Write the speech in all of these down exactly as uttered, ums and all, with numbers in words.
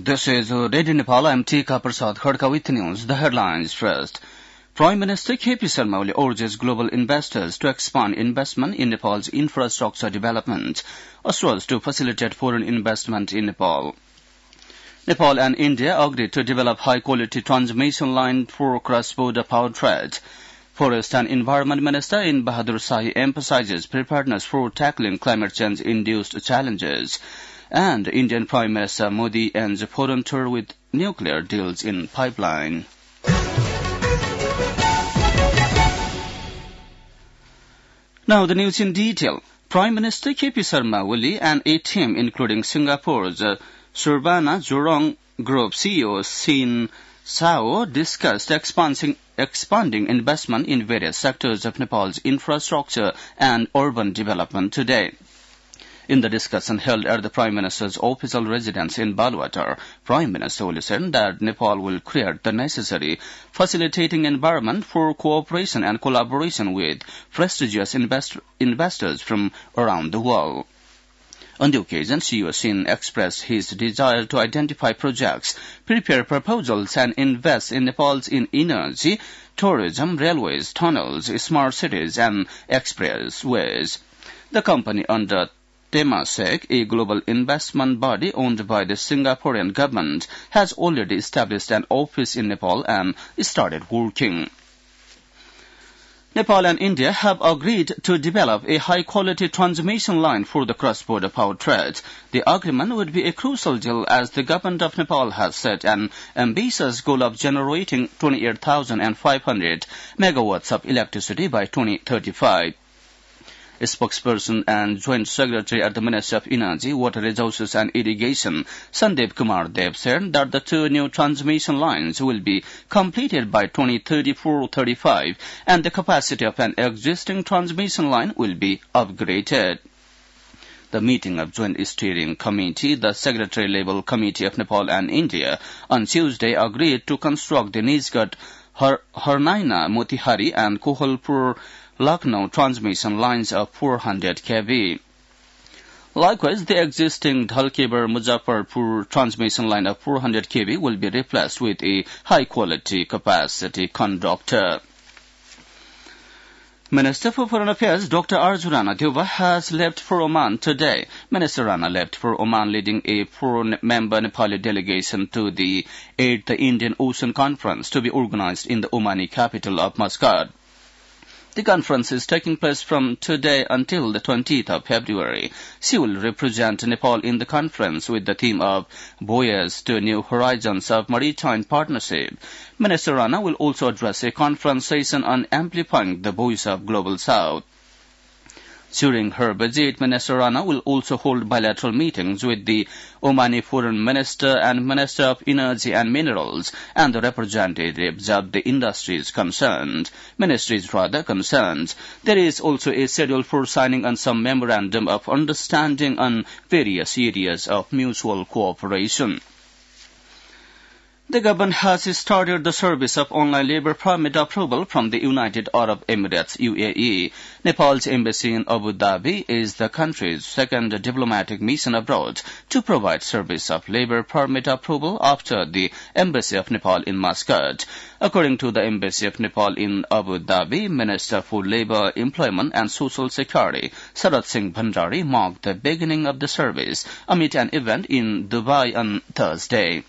This is Radio Nepal. I'm Tika Prasad Khadka with news. The headlines first. Prime Minister K P Sharma Oli urges global investors to expand investment in Nepal's infrastructure development, as well as to facilitate foreign investment in Nepal. Nepal and India agreed to develop high-quality transmission line for cross-border power trade. Forest and Environment Minister In Bahadur Shahi emphasizes preparedness for tackling climate change-induced challenges. And Indian Prime Minister Modi ends a foreign tour with nuclear deals in pipeline. Now the news in detail. Prime Minister K P Sharma Oli and a team including Singapore's uh, Surbana Jurong Group C E O Sin Sao discussed expanding, expanding investment in various sectors of Nepal's infrastructure and urban development today. In the discussion held at the Prime Minister's official residence in Baluwatar, Prime Minister Oli said that Nepal will create the necessary facilitating environment for cooperation and collaboration with prestigious invest investors from around the world. On the occasion, C E O Sin expressed his desire to identify projects, prepare proposals and invest in Nepal's in energy, tourism, railways, tunnels, smart cities and expressways. The company under Temasek, a global investment body owned by the Singaporean government, has already established an office in Nepal and started working. Nepal and India have agreed to develop a high-quality transmission line for the cross-border power trade. The agreement would be a crucial deal as the government of Nepal has set an ambitious goal of generating twenty-eight thousand five hundred megawatts of electricity by twenty thirty-five. A spokesperson and Joint Secretary at the Ministry of Energy, Water Resources and Irrigation, Sandeep Kumar Dev, said that the two new transmission lines will be completed by twenty thirty-four thirty-five and the capacity of an existing transmission line will be upgraded. The meeting of Joint Steering Committee, the Secretary-level Committee of Nepal and India, on Tuesday agreed to construct the Nizgat, Harnaina, Motihari and Kohalpur Lucknow transmission lines of four hundred kilovolts. Likewise, the existing Dhalkebar Muzaffarpur transmission line of four hundred kilovolts will be replaced with a high-quality capacity conductor. Minister for Foreign Affairs Doctor Arju Rana Deuba has left for Oman today. Minister Rana left for Oman leading a four-member Nepali delegation to the eighth Indian Ocean Conference to be organized in the Omani capital of Muscat. The conference is taking place from today until the twentieth of February. She will represent Nepal in the conference with the theme of Voyage to New Horizons of Maritime Partnership. Minister Rana will also address a conference session on amplifying the voice of Global South. During her visit, Minister Rana will also hold bilateral meetings with the Omani Foreign Minister and Minister of Energy and Minerals and the representatives of the industries concerned. Ministries rather concerned. There is also a schedule for signing on some memorandum of understanding on various areas of mutual cooperation. The government has started the service of online labour permit approval from the United Arab Emirates U A E. Nepal's embassy in Abu Dhabi is the country's second diplomatic mission abroad to provide service of labour permit approval after the Embassy of Nepal in Muscat. According to the Embassy of Nepal in Abu Dhabi, Minister for Labour, Employment and Social Security, Sarat Singh Bhandari, marked the beginning of the service amid an event in Dubai on Thursday.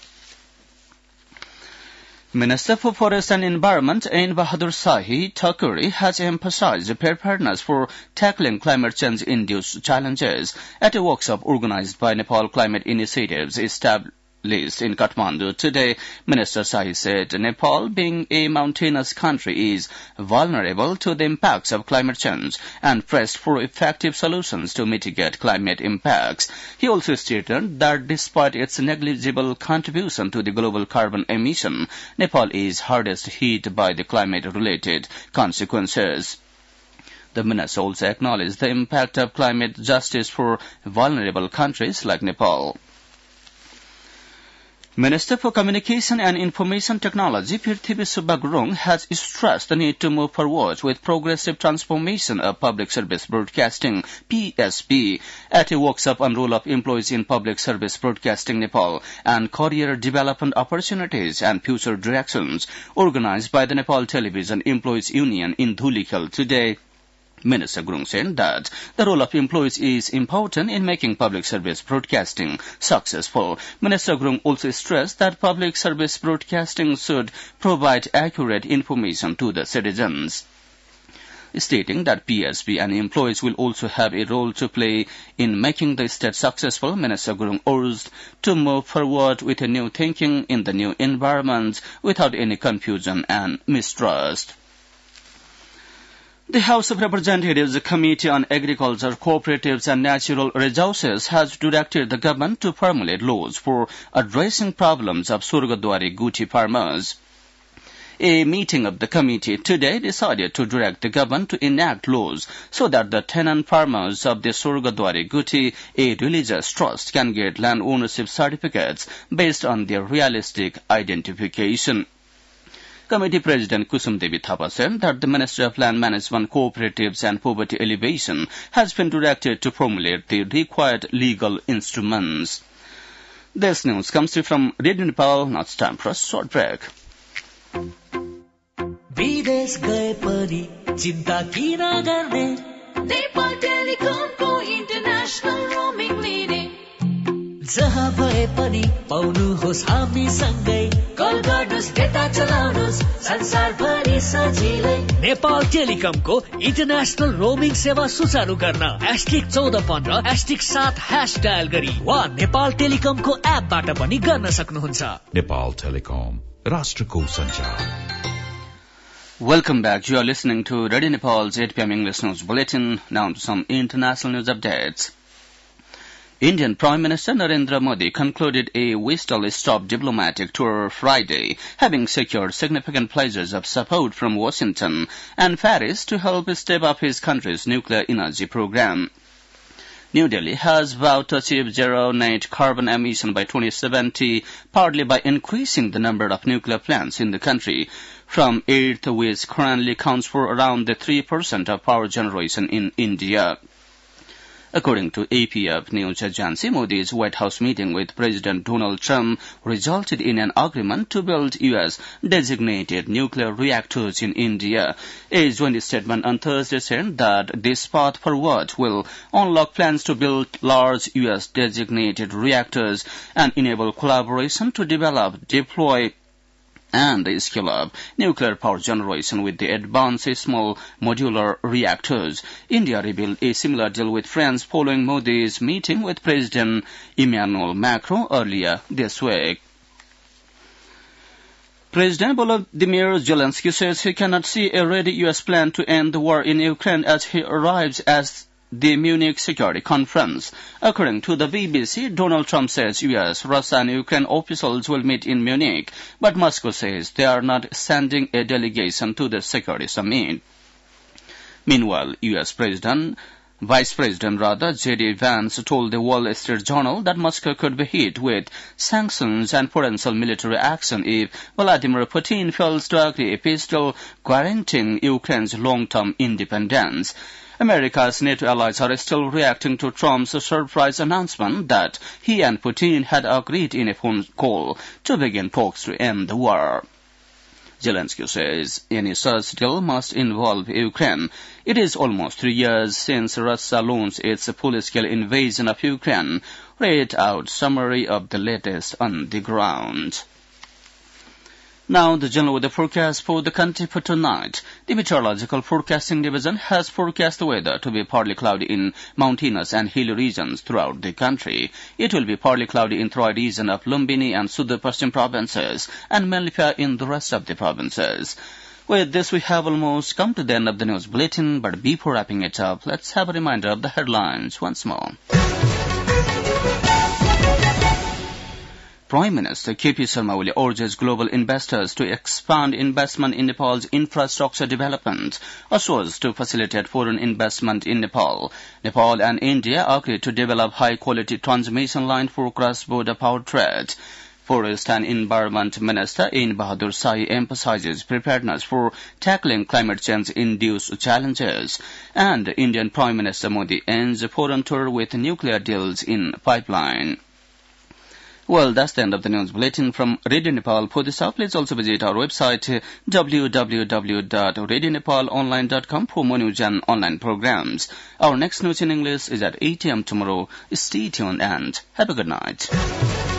Minister for Forest and Environment In Bahadur Shahi Thakuri has emphasized preparedness for tackling climate change-induced challenges at a workshop organized by Nepal Climate Initiatives established in Kathmandu today. Minister Shahi said Nepal, being a mountainous country, is vulnerable to the impacts of climate change and pressed for effective solutions to mitigate climate impacts. He also stated that despite its negligible contribution to the global carbon emission, Nepal is hardest hit by the climate-related consequences. The minister also acknowledged the impact of climate justice for vulnerable countries like Nepal. Minister for Communication and Information Technology, Prithvi Subba Gurung, has stressed the need to move forward with progressive transformation of public service broadcasting, P S B, at a workshop on role of employees in public service broadcasting Nepal and career development opportunities and future directions, organized by the Nepal Television Employees Union in Dhulikhel today. Minister Gurung said that the role of employees is important in making public service broadcasting successful. Minister Gurung also stressed that public service broadcasting should provide accurate information to the citizens. Stating that P S B and employees will also have a role to play in making the state successful, Minister Gurung urged to move forward with a new thinking in the new environment without any confusion and mistrust. The House of Representatives Committee on Agriculture, Cooperatives and Natural Resources has directed the government to formulate laws for addressing problems of Surgadwari Guti farmers. A meeting of the committee today decided to direct the government to enact laws so that the tenant farmers of the Surgadwari Guti, a religious trust, can get land ownership certificates based on their realistic identification. Committee President Kusum Devi Thapa said that the Ministry of Land Management, Cooperatives and Poverty Alleviation has been directed to formulate the required legal instruments. This news comes to you from Radio Nepal. Now it's time for a short break. विदेश गए पनि चिन्ता किन गर्ने Nepal टेलिकमको international roaming लिने जहाँ भए पनि पाउनुहोस् हामी सँगै कल गर्नुहोस् डेटा चलाउनुहोस् संसारभरि सजिलै नेपाल टेलिकमको इन्टरनेशनल रोमिङ सेवा सुचारू गर्न एस्टिक चौध पन्ध्र एस्टिक सात ह्यास डायल गरी वा नेपाल टेलिकमको एपबाट पनि गर्न सक्नुहुन्छ. नेपाल टेलिकम, राष्ट्रको सञ्चार. Welcome back. You are listening to Radio Nepal's eight p m English News Bulletin. Now to some international news updates. Indian Prime Minister Narendra Modi concluded a whistle-stop diplomatic tour Friday, having secured significant pledges of support from Washington and Paris to help step up his country's nuclear energy program. New Delhi has vowed to achieve zero net carbon emission by twenty seventy, partly by increasing the number of nuclear plants in the country from eight, which currently counts for around the three percent of power generation in India. According to A P F news agency, Modi's White House meeting with President Donald Trump resulted in an agreement to build U S designated nuclear reactors in India. A joint statement on Thursday said that this path forward will unlock plans to build large U S designated reactors and enable collaboration to develop, deploy, and scale up nuclear power generation with the advanced small modular reactors. India revealed a similar deal with France following Modi's meeting with President Emmanuel Macron earlier this week. President Volodymyr Zelensky says he cannot see a ready U S plan to end the war in Ukraine as he arrives at the Munich Security Conference. According to the B B C, Donald Trump says U S, Russia and Ukraine officials will meet in Munich, but Moscow says they are not sending a delegation to the security summit. Meanwhile, U S President, Vice President rather, J D Vance told the Wall Street Journal that Moscow could be hit with sanctions and potential military action if Vladimir Putin fails to agree a peace deal guaranteeing Ukraine's long-term independence. America's NATO allies are still reacting to Trump's surprise announcement that he and Putin had agreed in a phone call to begin talks to end the war. Zelensky says any such deal must involve Ukraine. It is almost three years since Russia launched its full-scale invasion of Ukraine. Read out summary of the latest on the ground. Now, the general weather forecast for the country for tonight. The Meteorological Forecasting Division has forecast the weather to be partly cloudy in mountainous and hilly regions throughout the country. It will be partly cloudy in the region of Lumbini and Sudar-Paschim provinces and mainly fair in the rest of the provinces. With this, we have almost come to the end of the news bulletin, but before wrapping it up, let's have a reminder of the headlines once more. Prime Minister K P Sharma Oli urges global investors to expand investment in Nepal's infrastructure development, as well as to facilitate foreign investment in Nepal. Nepal and India agreed to develop high-quality transmission line for cross-border power trade. Forest and Environment Minister In Bahadur Sai emphasizes preparedness for tackling climate change-induced challenges. And Indian Prime Minister Modi ends a foreign tour with nuclear deals in pipeline. Well, that's the end of the news bulletin from Radio Nepal. For this hour, please also visit our website w w w dot radio nepal online dot com for more news and online programs. Our next news in English is at eight a m tomorrow. Stay tuned and have a good night.